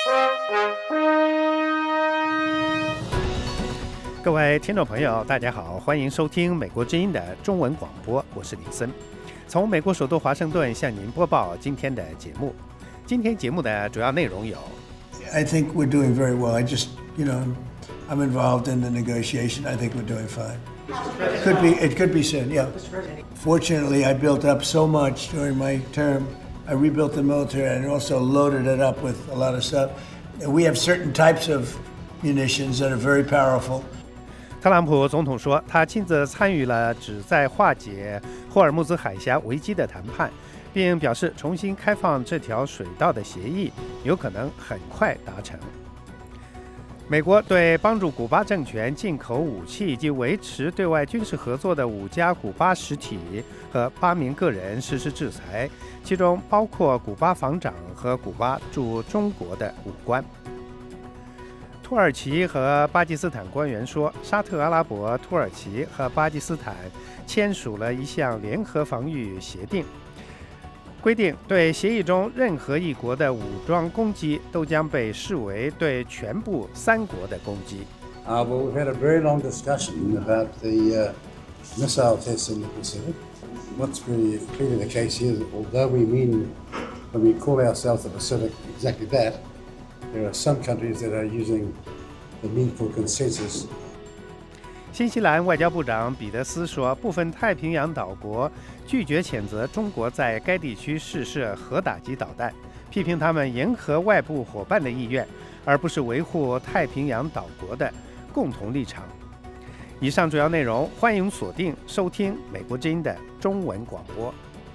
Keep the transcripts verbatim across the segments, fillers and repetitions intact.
各位听众朋友，大家好，欢迎收听美国之音的中文广播，我是林森，从美国首都华盛顿向您播报今天的节目。今天节目的主要内容有 I think we're doing very well. I just, you know, I'm involved in the negotiation. I think we're doing fine. Could be, it could be soon, yeah. Fortunately, I built up so much during my term. I rebuilt the military and also loaded it up with a lot of stuff. We have certain types of munitions that are very powerful. 特朗普总统说，他亲自参与了旨在化解霍尔木兹海峡危机的谈判，并表示重新开放这条水道的协议有可能很快达成。美国对帮助古巴政权进口武器以及维持对外军事合作的五家古巴实体和八名个人实施制裁，其中包括古巴防长和古巴驻中国的武官。土耳其和巴基斯坦官员说，沙特阿拉伯、土耳其和巴基斯坦签署了一项联合防御协定，规定对协议中任何一国的武装攻击都将被视为对全部三国的攻击。 Uh, well, we've had a very long discussion about the uh, missile tests in the Pacific. What's really clearly the case here is that although we mean, when we call ourselves the Pacific, exactly that,There are some countries that are using the need for consensus. 新西兰外交部长彼得斯说，部分太平洋岛国拒绝谴责中国在该地区试射核打击导弹，批评他们迎合外部伙伴的意愿，而不是维护太平洋岛国的共同立场。以上主要内容，欢迎锁定收听美国之音的中文广播。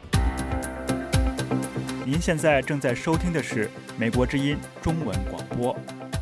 您现在正在收听的是美国之音中文广播。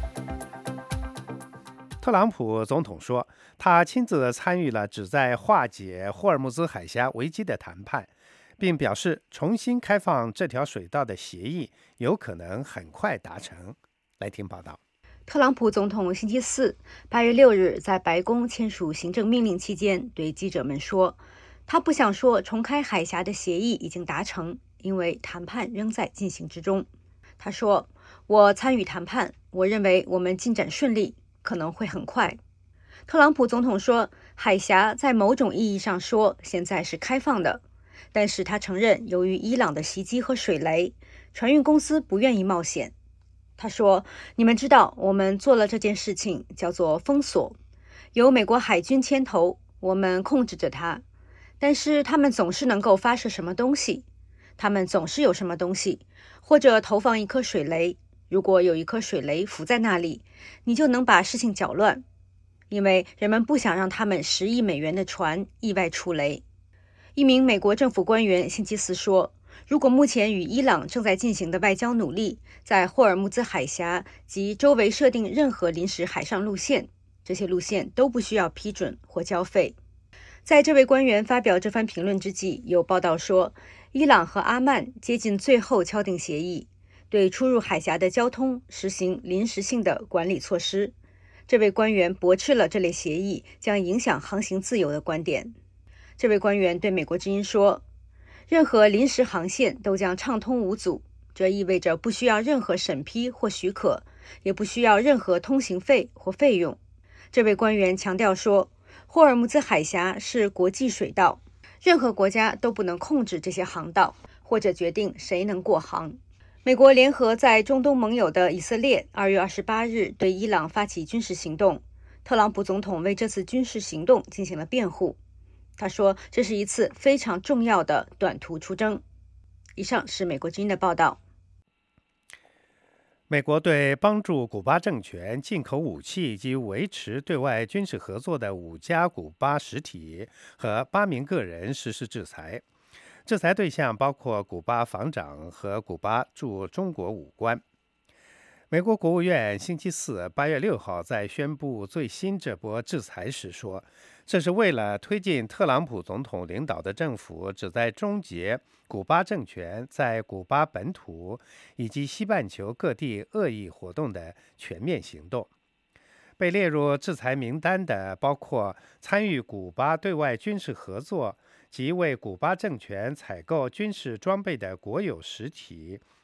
特朗普总统说，他亲自参与了旨在化解霍尔木兹海峡危机的谈判，并表示重新开放这条水道的协议有可能很快达成。来听报道。 特朗普总统星期四八月六日在白宫签署行政命令期间对记者们说，他不想说重开海峡的协议已经达成，因为谈判仍在进行之中。他说，我参与谈判，我认为我们进展顺利，可能会很快。特朗普总统说，海峡在某种意义上说现在是开放的，但是他承认由于伊朗的袭击和水雷，船运公司不愿意冒险。他说，你们知道我们做了这件事情，叫做封锁，由美国海军牵头，我们控制着它，但是他们总是能够发射什么东西，他们总是有什么东西，或者投放一颗水雷，如果有一颗水雷浮在那里，你就能把事情搅乱，因为人们不想让他们十亿美元的船意外触雷。一名美国政府官员星期四说，如果目前与伊朗正在进行的外交努力在霍尔木兹海峡及周围设定任何临时海上路线，这些路线都不需要批准或交费。在这位官员发表这番评论之际，有报道说，伊朗和阿曼接近最后敲定协议，对出入海峡的交通实行临时性的管理措施。这位官员驳斥了这类协议将影响航行自由的观点。这位官员对美国之音说，任何临时航线都将畅通无阻，这意味着不需要任何审批或许可，也不需要任何通行费或费用。这位官员强调说，霍尔木兹海峡是国际水道，任何国家都不能控制这些航道，或者决定谁能过航。美国联合在中东盟友的以色列二月二十八日对伊朗发起军事行动，特朗普总统为这次军事行动进行了辩护。他说，这是一次非常重要的短途出征。以上是美国之音的报道。 美国对帮助古巴政权进口武器以及维持对外军事合作的五家古巴实体和八名个人实施制裁，制裁对象包括古巴防长和古巴驻中国武官。美国国务院星期四八月六号在宣布最新这波制裁时说，这是为了推进特朗普总统领导的政府旨在终结古巴政权在古巴本土以及西半球各地恶意活动的全面行动。被列入制裁名单的包括参与古巴对外军事合作及为古巴政权采购军事装备的国有实体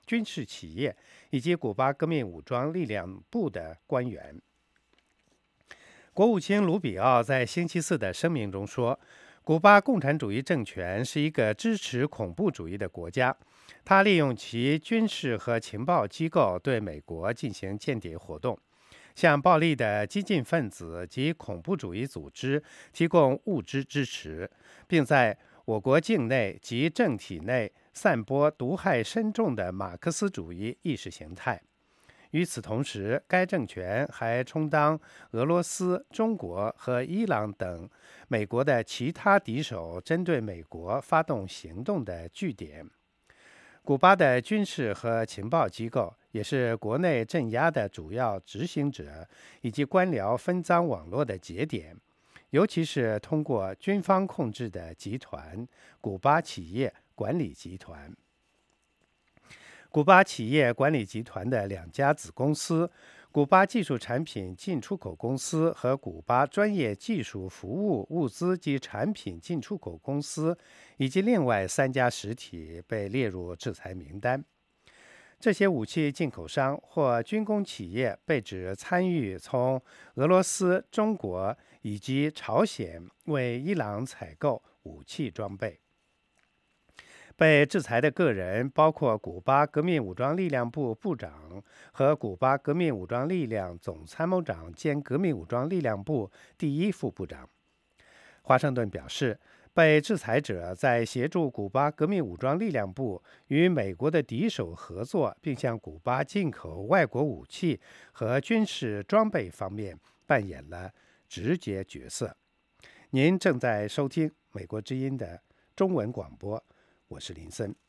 军事企业以及古巴革命武装力量部的官员。国务卿卢比奥在星期四的声明中说，古巴共产主义政权是一个支持恐怖主义的国家，他利用其军事和情报机构对美国进行间谍活动，向暴力的激进分子及恐怖主义组织提供物质支持，并在我国境内及政体内散播毒害深重的马克思主义意识形态。与此同时，该政权还充当俄罗斯、中国和伊朗等美国的其他敌手针对美国发动行动的据点。古巴的军事和情报机构也是国内镇压的主要执行者以及官僚分赃网络的节点，尤其是通过军方控制的集团——古巴企业管理集团。古巴企业管理集团的两家子公司，古巴技术产品进出口公司和古巴专业技术服务物资及产品进出口公司，以及另外三家实体被列入制裁名单。这些武器进口商或军工企业被指参与从俄罗斯、中国以及朝鲜为伊朗采购武器装备。被制裁的个人包括古巴革命武装力量部部长和古巴革命武装力量总参谋长兼革命武装力量部第一副部长。华盛顿表示，被制裁者在协助古巴革命武装力量部与美国的敌手合作，并向古巴进口外国武器和军事装备方面扮演了直接角色。您正在收听美国之音的中文广播，我是林森。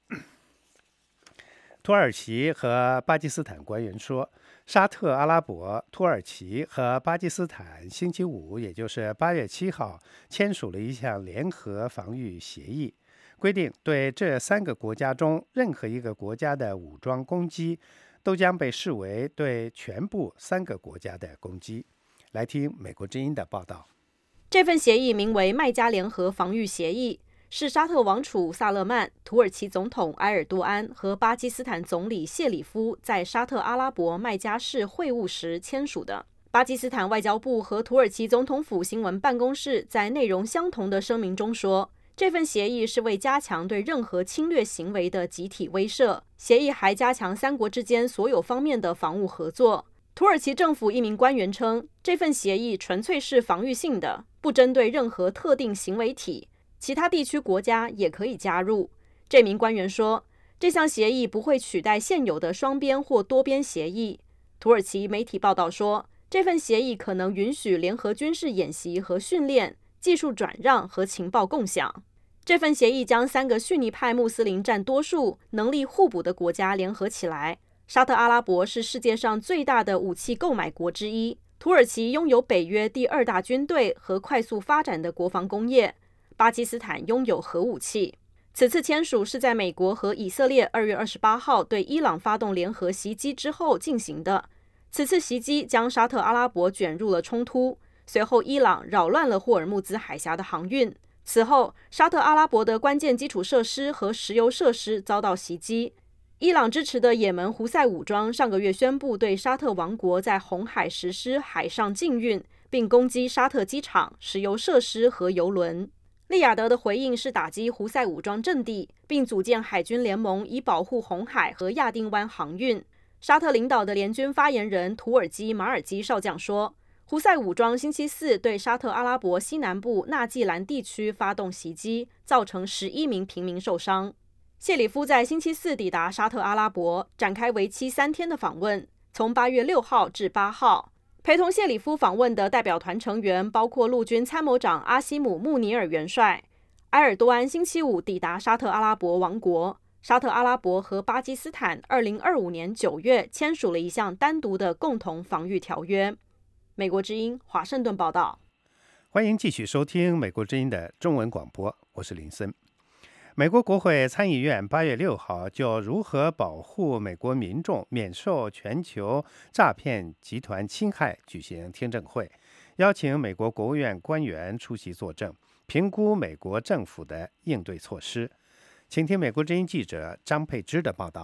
土耳其和巴基斯坦官员说，沙特阿拉伯、土耳其和巴基斯坦星期五，也就是八月七号，签署了一项联合防御协议，规定对这三个国家中任何一个国家的武装攻击，都将被视为对全部三个国家的攻击。来听美国之音的报道。 这份协议名为麦加联合防御协议，是沙特王储萨勒曼、土耳其总统埃尔多安和巴基斯坦总理谢里夫在沙特阿拉伯麦加市会晤时签署的。巴基斯坦外交部和土耳其总统府新闻办公室在内容相同的声明中说，这份协议是为加强对任何侵略行为的集体威慑。协议还加强三国之间所有方面的防务合作。土耳其政府一名官员称，这份协议纯粹是防御性的，不针对任何特定行为体，其他地区国家也可以加入。这名官员说，这项协议不会取代现有的双边或多边协议。土耳其媒体报道说，这份协议可能允许联合军事演习和训练、技术转让和情报共享。这份协议将三个逊尼派穆斯林占多数、能力互补的国家联合起来。沙特阿拉伯是世界上最大的武器购买国之一，土耳其拥有北约第二大军队和快速发展的国防工业，巴基斯坦拥有核武器。此次签署是在美国和以色列二月二十八号对伊朗发动联合袭击之后进行的。此次袭击将沙特阿拉伯卷入了冲突，随后伊朗扰乱了霍尔木兹海峡的航运。此后，沙特阿拉伯的关键基础设施和石油设施遭到袭击。伊朗支持的也门胡塞武装上个月宣布对沙特王国在红海实施海上禁运，并攻击沙特机场、石油设施和油轮。利雅得的回应是打击胡塞武装阵地，并组建海军联盟以保护红海和亚丁湾航运。沙特领导的联军发言人土耳其马尔基少将说，胡塞武装星期四对沙特阿拉伯西南部纳季兰地区发动袭击，造成十一名平民受伤。谢里夫在星期四抵达沙特阿拉伯，展开为期三天的访问，从八月六号至八号。陪同谢里夫访问的代表团成员包括陆军参谋长阿西姆·穆尼尔元帅。埃尔多安星期五抵达沙特阿拉伯王国。沙特阿拉伯和巴基斯坦二零二五年九月签署了一项单独的共同防御条约。美国之音华盛顿报道。 欢迎继续收听美国之音的中文广播，我是林森。美国国会参议院八月六号就如何保护美国民众免受全球诈骗集团侵害举行听证会，邀请美国国务院官员出席作证，评估美国政府的应对措施。请听美国之音记者张佩芝的报道。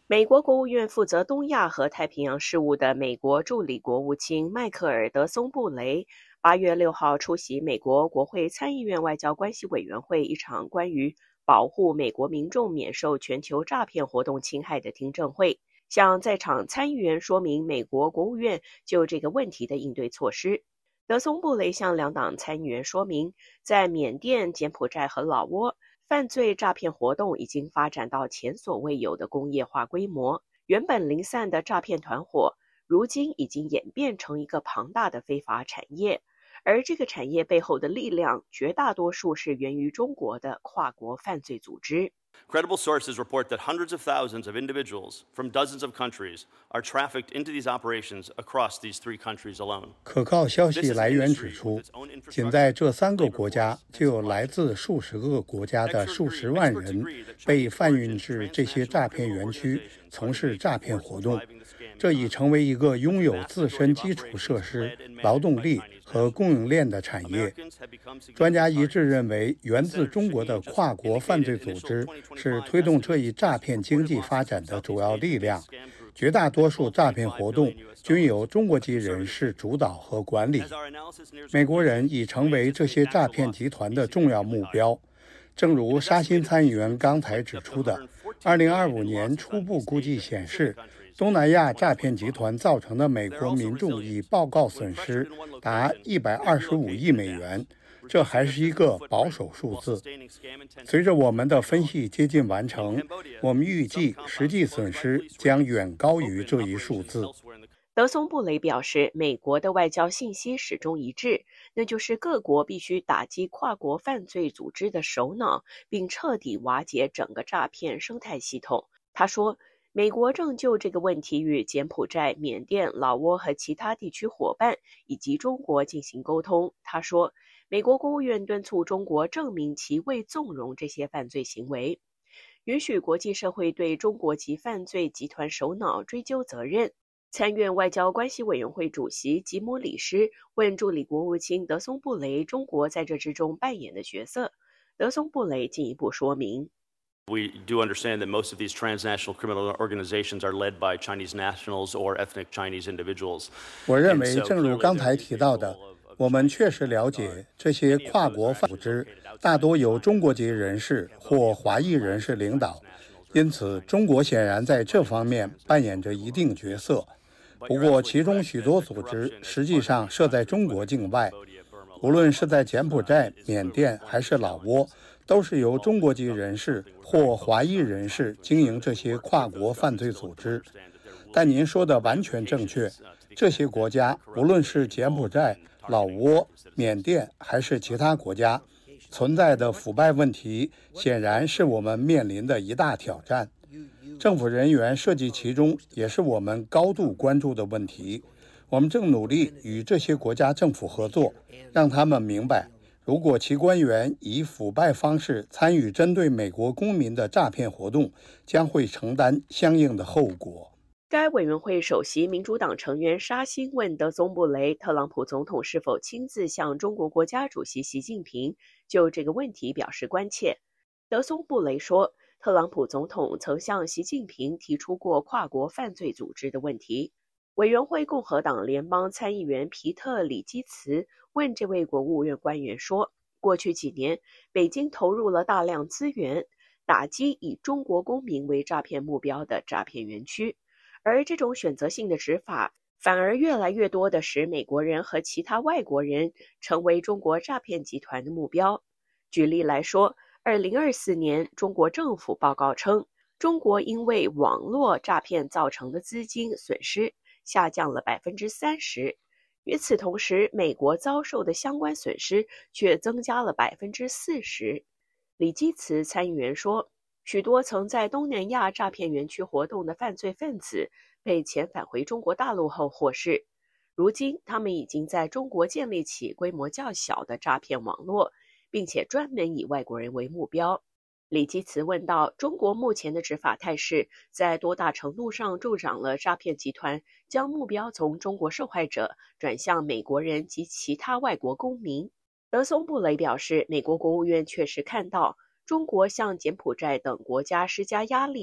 美国国务院负责东亚和太平洋事务的美国助理国务卿迈克尔·德松布雷八月六号出席美国国会参议院外交关系委员会一场关于保护美国民众免受全球诈骗活动侵害的听证会，向在场参议员说明美国国务院就这个问题的应对措施。德松布雷向两党参议员说明，在缅甸、柬埔寨和老挝，犯罪诈骗活动已经发展到前所未有的工业化规模，原本零散的诈骗团伙，如今已经演变成一个庞大的非法产业，而这个产业背后的力量，绝大多数是源于中国的跨国犯罪组织。 Credible sources report that hundreds of thousands of individuals from dozens of countries are trafficked into these operations across these three countries alone. 可靠消息来源指出，仅在这三个国家，就有来自数十个国家的数十万人被贩运至这些诈骗园区，从事诈骗活动。这已成为一个拥有自身基础设施、劳动力和供应链的产业。专家一致认为，源自中国的跨国犯罪组织是推动这一诈骗经济发展的主要力量。绝大多数诈骗活动均由中国籍人士主导和管理。美国人已成为这些诈骗集团的重要目标。正如沙欣参议员刚才指出的，二零二五年初步估计显示，东南亚诈骗集团造成的美国民众已报告损失达一百二十五亿美元，这还是一个保守数字。随着我们的分析接近完成，我们预计实际损失将远高于这一数字。 德松布雷表示，美国的外交信息始终一致，那就是各国必须打击跨国犯罪组织的首脑，并彻底瓦解整个诈骗生态系统。他说，美国正就这个问题与柬埔寨、缅甸、老挝和其他地区伙伴以及中国进行沟通。他说，美国国务院敦促中国证明其未纵容这些犯罪行为，允许国际社会对中国及犯罪集团首脑追究责任。参院外交关系委员会主席吉姆里什问助理国务卿德松布雷中国在这之中扮演的角色。德松布雷进一步说明， We do understand that most of these transnational criminal organizations are led by Chinese nationals or ethnic Chinese individuals. 我认为，正如刚才提到的，我们确实了解这些跨国犯罪组织大多由中国籍人士或华裔人士领导，因此中国显然在这方面扮演着一定角色。不过，其中许多组织实际上设在中国境外，无论是在柬埔寨、缅甸还是老挝，都是由中国籍人士或华裔人士经营这些跨国犯罪组织。但您说的完全正确，这些国家，无论是柬埔寨、老挝、缅甸还是其他国家，存在的腐败问题显然是我们面临的一大挑战。政府人员涉及其中，也是我们高度关注的问题。我们正努力与这些国家政府合作，让他们明白，如果其官员以腐败方式参与针对美国公民的诈骗活动，将会承担相应的后果。 该委员会首席民主党成员沙欣问德松布雷，特朗普总统是否亲自向中国国家主席习近平就这个问题表示关切。德松布雷说，特朗普总统曾向习近平提出过跨国犯罪组织的问题。委员会共和党联邦参议员皮特·里基茨问这位国务院官员说，过去几年，北京投入了大量资源，打击以中国公民为诈骗目标的诈骗园区，而这种选择性的执法反而越来越多地使美国人和其他外国人成为中国诈骗集团的目标。举例来说，二零二四年中国政府报告称，中国因为网络诈骗造成的资金损失下降了 百分之三十， 与此同时，美国遭受的相关损失却增加了 百分之四十。 李基茨参议员说，许多曾在东南亚诈骗园区活动的犯罪分子被遣返回中国大陆后获释，如今他们已经在中国建立起规模较小的诈骗网络，并且专门以外国人为目标。李基茨问道，中国目前的执法态势在多大程度上助长了诈骗集团将目标从中国受害者转向美国人及其他外国公民？德松布雷表示，美国国务院确实看到中国向柬埔寨等国家施加压力，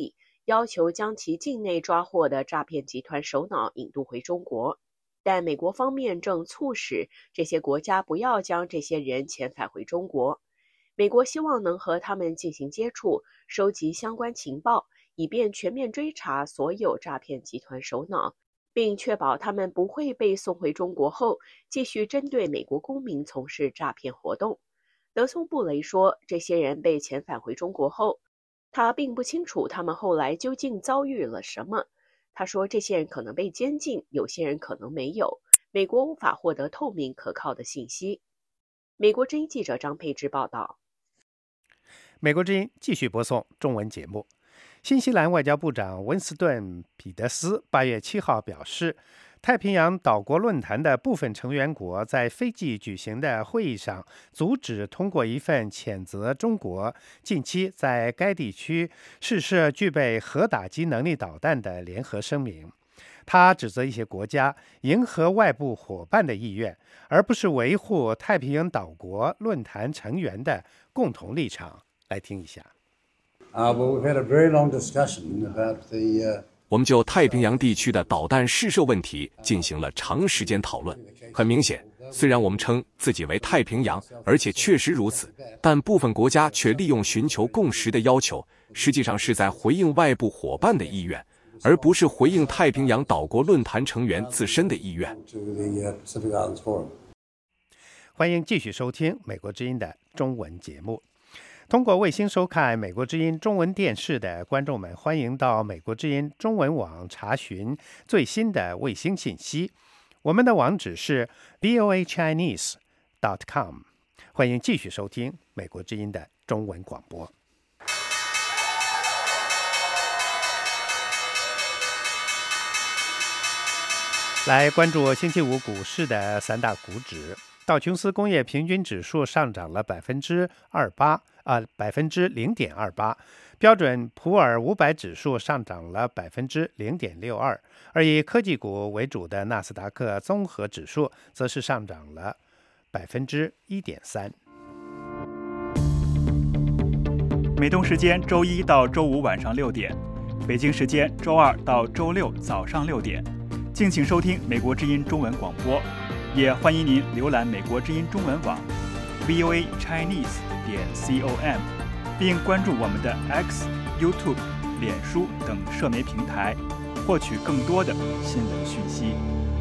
要求将其境内抓获的诈骗集团首脑引渡回中国。但美国方面正促使这些国家不要将这些人遣返回中国。美国希望能和他们进行接触，收集相关情报，以便全面追查所有诈骗集团首脑，并确保他们不会被送回中国后继续针对美国公民从事诈骗活动。德松布雷说，这些人被遣返回中国后，他并不清楚他们后来究竟遭遇了什么。他说，这些人可能被监禁，有些人可能没有。美国无法获得透明可靠的信息。美国之音记者张佩芝报道。 美国之音继续播送中文节目。新西兰外交部长温斯顿·彼得斯八月七号表示，太平洋岛国论坛的部分成员国在斐济举行的会议上阻止通过一份谴责中国近期在该地区试射具备核打击能力导弹的联合声明。他指责一些国家迎合外部伙伴的意愿，而不是维护太平洋岛国论坛成员的共同立场。来听一下。 Uh, well, we've had a very long discussion about the, uh... 我们就太平洋地区的导弹试射问题进行了长时间讨论。很明显，虽然我们称自己为太平洋，而且确实如此，但部分国家却利用寻求共识的要求，实际上是在回应外部伙伴的意愿，而不是回应太平洋岛国论坛成员自身的意愿。 欢迎继续收听美国之音的中文节目。通过卫星收看美国之音中文电视的观众们，欢迎到美国之音中文网查询最新的卫星信息。我们的网址是 v o a chinese dot com。欢迎继续收听美国之音的中文广播。来关注星期五股市的三大股指。道琼斯工业平均指数上涨了百分之二八啊，百分之零点二八。标准普尔五百指数上涨了百分之零点六二，而以科技股为主的纳斯达克综合指数则是上涨了百分之一点三。 美东时间周一到周五晚上六点，北京时间周二到周六早上六点，敬请收听美国之音中文广播。也欢迎您浏览美国之音中文网 v o a chinese 点 com， 并关注我们的 X、YouTube、脸书等社媒平台，获取更多的新闻讯息。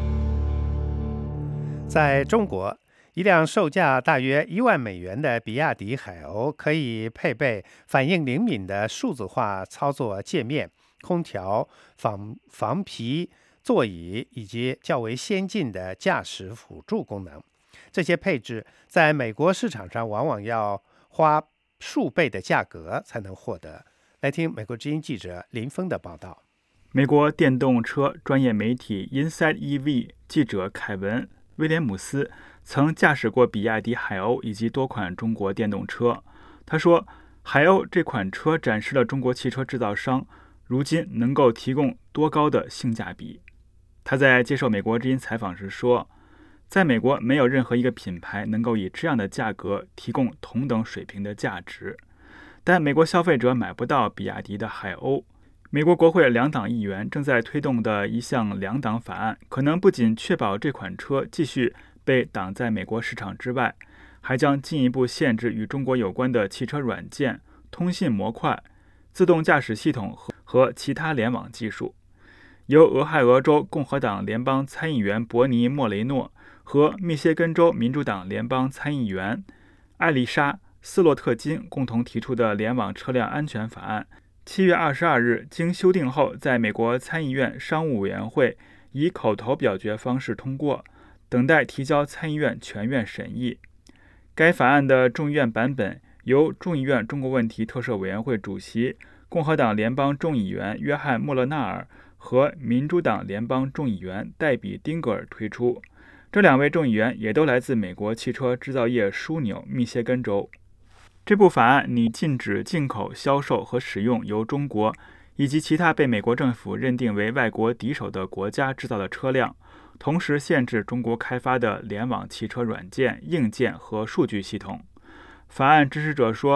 在中国，一辆售价大约一万美元的比亚迪海鸥可以配备反应灵敏的数字化操作界面、空调、防防皮座椅以及较为先进的驾驶辅助功能。这些配置在美国市场上往往要花数倍的价格才能获得。来听美国之音记者林峰的报道。 美国电动车专业媒体 Inside E V 记者凯文·威廉姆斯曾驾驶过比亚迪海鸥以及多款中国电动车。他说，海鸥这款车展示了中国汽车制造商如今能够提供多高的性价比。他在接受美国之音采访时说，在美国没有任何一个品牌能够以这样的价格提供同等水平的价值，但美国消费者买不到比亚迪的海鸥。美国国会两党议员正在推动的一项两党法案，可能不仅确保这款车继续被挡在美国市场之外，还将进一步限制与中国有关的汽车软件、通信模块、自动驾驶系统和其他联网技术。由俄亥俄州共和党联邦参议员伯尼·莫雷诺和密歇根州民主党联邦参议员艾丽莎·斯洛特金共同提出的联网车辆安全法案，七月二十二日经修订后，在美国参议院商务委员会以口头表决方式通过，等待提交参议院全院审议。该法案的众议院版本由众议院中国问题特设委员会主席、共和党联邦众议员约翰·莫勒纳尔和民主党联邦众议员戴比·丁格尔推出。这两位众议员也都来自美国汽车制造业枢纽密歇根州。这部法案拟禁止进口、销售和使用由中国以及其他被美国政府认定为外国敌手的国家制造的车辆，同时限制中国开发的联网汽车软件、硬件和数据系统。法案支持者说，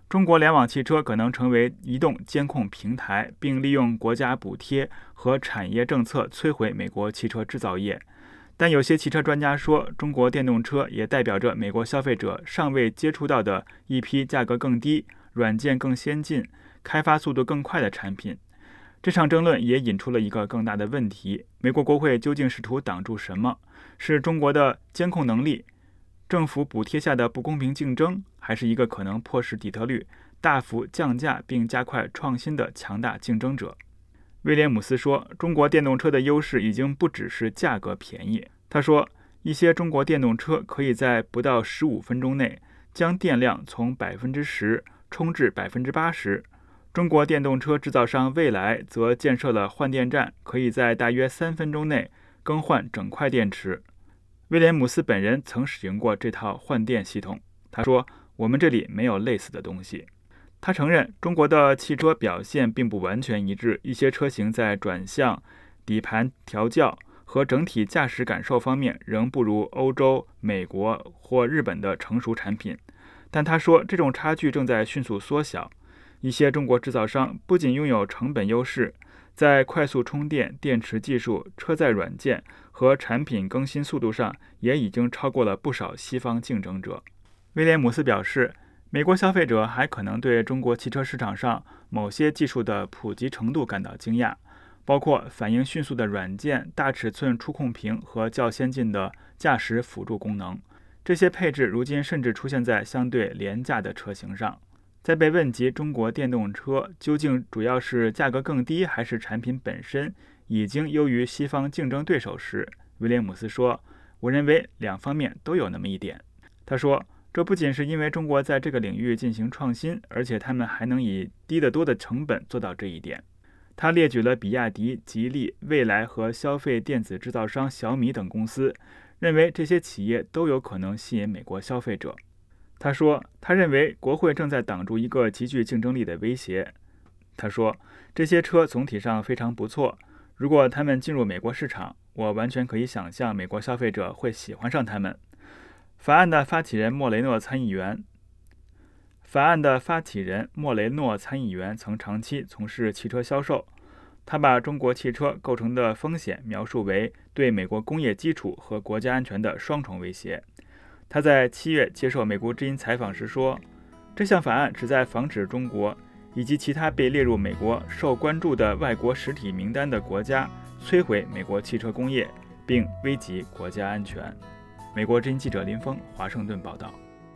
中国联网汽车可能成为移动监控平台，并利用国家补贴和产业政策摧毁美国汽车制造业。但有些汽车专家说，中国电动车也代表着美国消费者尚未接触到的一批价格更低、软件更先进、开发速度更快的产品。这场争论也引出了一个更大的问题：美国国会究竟试图挡住什么？是中国的监控能力、政府补贴下的不公平竞争，还是一个可能迫使底特律大幅降价并加快创新的强大竞争者？威廉姆斯说，中国电动车的优势已经不只是价格便宜。他说，一些中国电动车可以在不到十五分钟内将电量从百分之十充至百分之八十。中国电动车制造商蔚来则建设了换电站，可以在大约三分钟内更换整块电池。威廉姆斯本人曾使用过这套换电系统。他说，我们这里没有类似的东西。他承认中国的汽车表现并不完全一致，一些车型在转向、底盘调教和整体驾驶感受方面仍不如欧洲、美国或日本的成熟产品。但他说，这种差距正在迅速缩小。一些中国制造商不仅拥有成本优势，在快速充电、电池技术、车载软件和产品更新速度上也已经超过了不少西方竞争者。威廉姆斯表示，美国消费者还可能对中国汽车市场上某些技术的普及程度感到惊讶，包括反应迅速的软件、大尺寸触控屏和较先进的驾驶辅助功能。这些配置如今甚至出现在相对廉价的车型上。在被问及中国电动车究竟主要是价格更低，还是产品本身已经优于西方竞争对手时，威廉姆斯说，我认为两方面都有那么一点。他说，这不仅是因为中国在这个领域进行创新，而且他们还能以低得多的成本做到这一点。他列举了比亚迪、吉利、蔚来和消费电子制造商小米等公司，认为这些企业都有可能吸引美国消费者。他说，他认为国会正在挡住一个极具竞争力的威胁。他说，这些车总体上非常不错，如果他们进入美国市场，我完全可以想象美国消费者会喜欢上他们。法案的发起人莫雷诺参议员法案的发起人莫雷诺参议员曾长期从事汽车销售，他把中国汽车构成的风险描述为对美国工业基础和国家安全的双重威胁。他在七月接受美国之音采访时说，这项法案旨在防止中国以及其他被列入美国受关注的外国实体名单的国家摧毁美国汽车工业，并危及国家安全。美国之音记者林峰，华盛顿报道。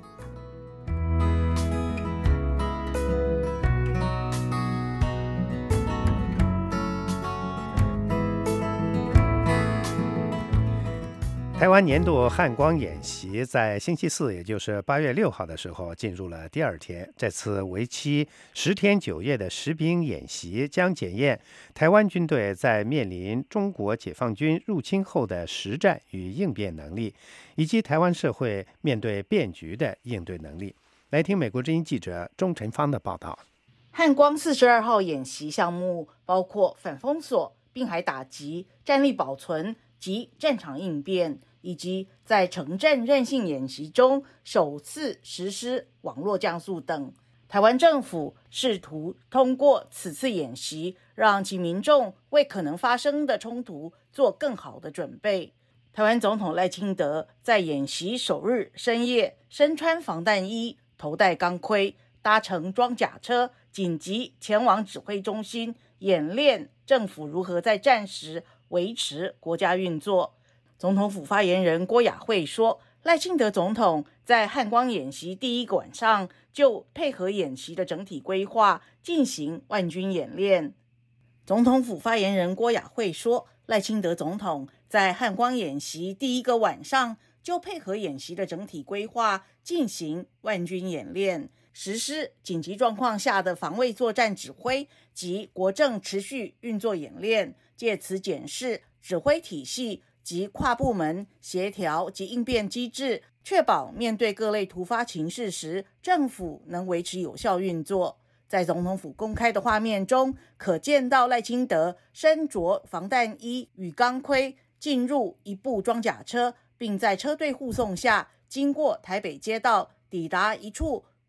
台湾年度汉光演习在星期四，也就是八月六号的时候进入了第二天。这次为期十天九夜的实兵演习将检验台湾军队在面临中国解放军入侵后的实战与应变能力，以及台湾社会面对变局的应对能力。来听美国之音记者钟晨芳的报道。 汉光四十二号演习项目包括反封锁、滨海打击、战力保存及战场应变，以及在城镇韧性演习中首次实施网络降速等。台湾政府试图通过此次演习，让其民众为可能发生的冲突做更好的准备。台湾总统赖清德在演习首日深夜身穿防弹衣，头戴钢盔，搭乘装甲车，紧急前往指挥中心演练政府如何在战时维持国家运作。总统府发言人郭雅慧说，赖清德总统在汉光演习第一个晚上就配合演习的整体规划进行万军演练。总统府发言人郭雅慧说，赖清德总统在汉光演习第一个晚上就配合演习的整体规划进行万军演练，实施紧急状况下的防卫作战指挥及国政持续运作演练，借此检视指挥体系及跨部门协调及应变机制，确保面对各类突发情势时，政府能维持有效运作。在总统府公开的画面中，可见到赖清德身着防弹衣与钢盔进入一部装甲车，并在车队护送下经过台北街道，抵达一处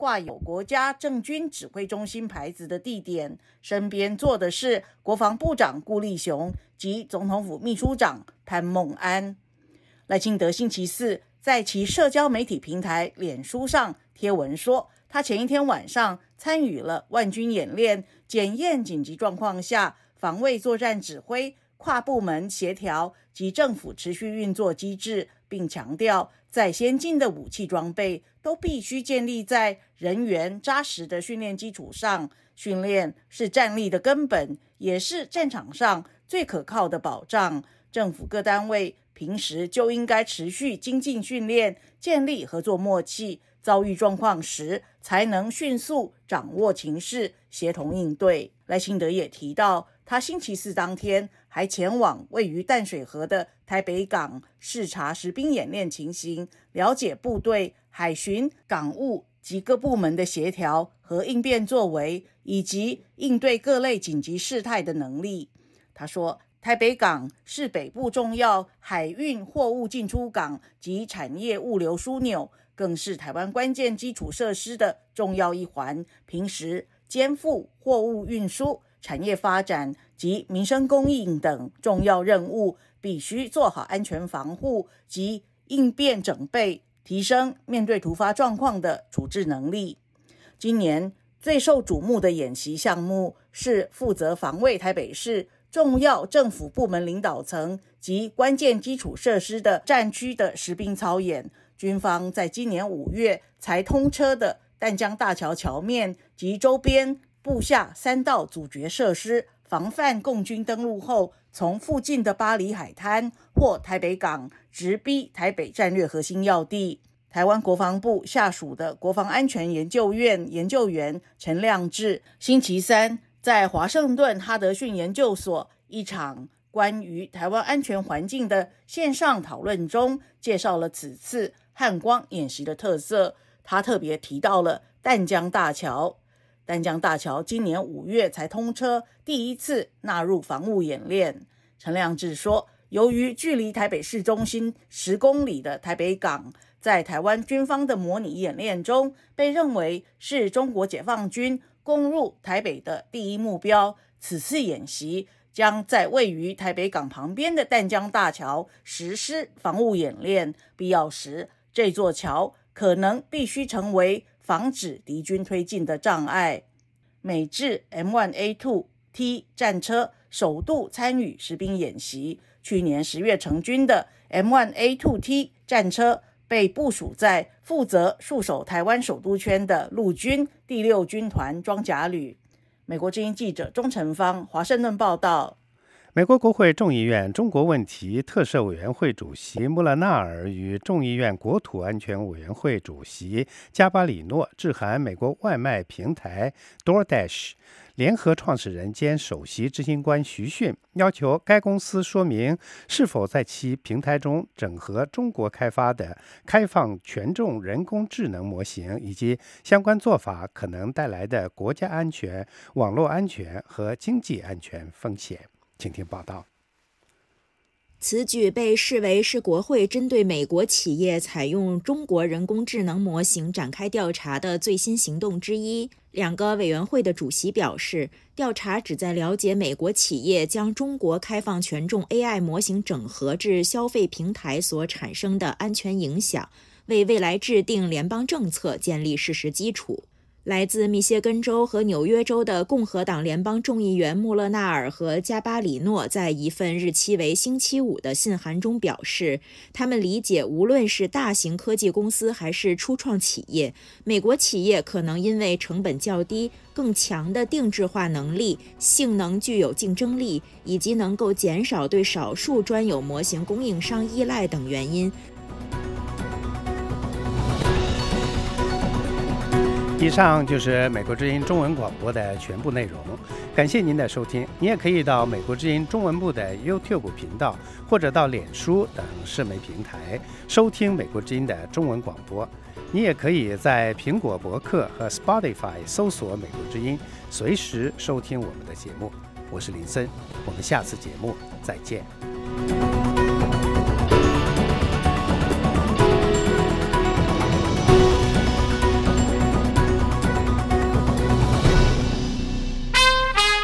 挂有国家政军指挥中心牌子的地点，身边坐的是国防部长顾立雄及总统府秘书长潘孟安。赖清德星期四在其社交媒体平台脸书上贴文说，他前一天晚上参与了万军演练，检验紧急状况下防卫作战指挥、跨部门协调及政府持续运作机制，并强调再先进的武器装备都必须建立在人员扎实的训练基础上。训练是战力的根本，也是战场上最可靠的保障。政府各单位平时就应该持续精进训练，建立合作默契，遭遇状况时才能迅速掌握情势，协同应对。赖清德也提到，他星期四当天还前往位于淡水河的台北港视察实兵演练情形，了解部队、海巡、港务及各部门的协调和应变作为，以及应对各类紧急事态的能力。他说，台北港是北部重要海运货物进出港及产业物流枢纽，更是台湾关键基础设施的重要一环，平时肩负货物运输、产业发展及民生供应等重要任务，必须做好安全防护及应变整备，提升面对突发状况的处置能力。今年最受瞩目的演习项目是负责防卫台北市重要政府部门领导层及关键基础设施的战区的实兵操演。军方在今年五月才通车的淡江大桥桥面及周边布下三道阻绝设施，防范共军登陆后从附近的巴黎海滩或台北港直逼台北战略核心要地。台湾国防部下属的国防安全研究院研究员陈亮智星期三在华盛顿哈德逊研究所一场关于台湾安全环境的线上讨论中，介绍了此次汉光演习的特色。他特别提到了淡江大桥。淡江大桥今年五月才通车，第一次纳入防务演练。陈亮智说，由于距离台北市中心十公里的台北港，在台湾军方的模拟演练中，被认为是中国解放军攻入台北的第一目标。此次演习将在位于台北港旁边的淡江大桥实施防务演练，必要时这座桥可能必须成为防止敌军推进的障碍。美制 M 一 A 二 T 战车首度参与实兵演习，去年十月成军的 M 一 A 二 T 战车被部署在负责戍守台湾首都圈的陆军第六军团装甲旅。美国之音记者钟成芳华盛顿报道。 美国国会众议院中国问题特设委员会主席穆勒纳尔与众议院国土安全委员会主席加巴里诺致函美国外卖平台 DoorDash 联合创始人兼首席执行官徐迅，要求该公司说明是否在其平台中整合中国开发的开放权重人工智能模型，以及相关做法可能带来的国家安全、网络安全和经济安全风险。请听报道。 此举被视为是国会针对美国企业采用中国人工智能模型展开调查的最新行动之一。两个委员会的主席表示，调查旨在了解美国企业将中国开放权重 A I 模型整合至消费平台所产生的安全影响，为未来制定联邦政策建立事实基础。来自密歇根州和纽约州的共和党联邦众议员穆勒纳尔和加巴里诺在一份日期为星期五的信函中表示，他们理解无论是大型科技公司还是初创企业，美国企业可能因为成本较低、更强的定制化能力、性能具有竞争力，以及能够减少对少数专有模型供应商依赖等原因。 以上就是美国之音中文广播的全部内容，感谢您的收听。你也可以到美国之音中文部的 YouTube 频道，或者到脸书等社媒平台收听美国之音的中文广播。你也可以在苹果博客和 Spotify 搜索美国之音，随时收听我们的节目。我是林森，我们下次节目再见。